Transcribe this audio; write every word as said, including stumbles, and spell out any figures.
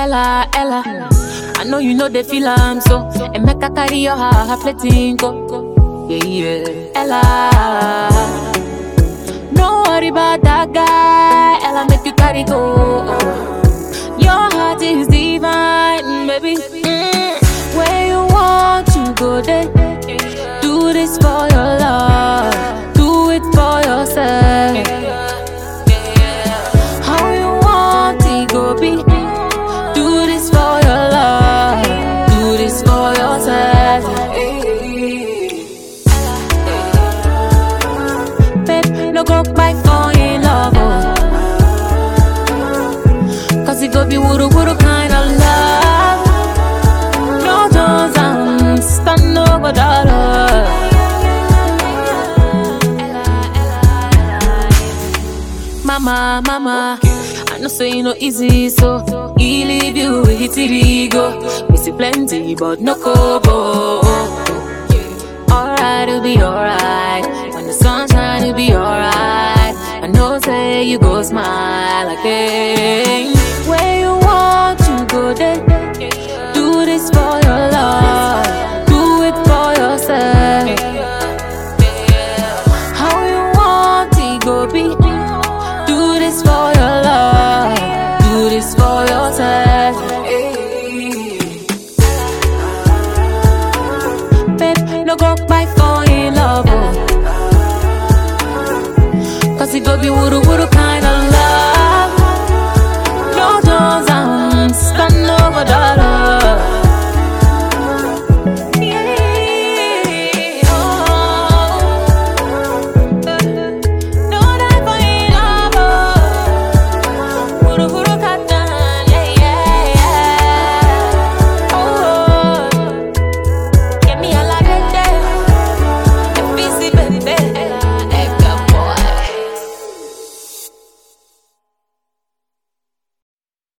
Ella, Ella. I know you know the feel I'm so. And make a carry your heart, fletting go. Yeah, yeah. Ella. Don't worry about that guy. Ella make you carry go. Your heart is divine, baby. Mm. Where you want to go there. Do this for your love. Do it for yourself. How you want it go be. Do this for your love. Do this for yourself. Babe, no go back for in love. Oh. Cause it go be wuru wuru kind of love. No Jones and stand over dollar. Mama, mama, I know say you know easy, so he leave you with his ego. We see plenty, but no kobo. Alright, it'll be alright. When the sun shine, it'll be alright. I know say you go smile again. Where you want to go there. Do this for your love. Do it for yourself. How you want it go be. Do this for your love. Do this for yourself. Babe, no go back for in love. Oh. Cause it go be wuru wuru kind of love.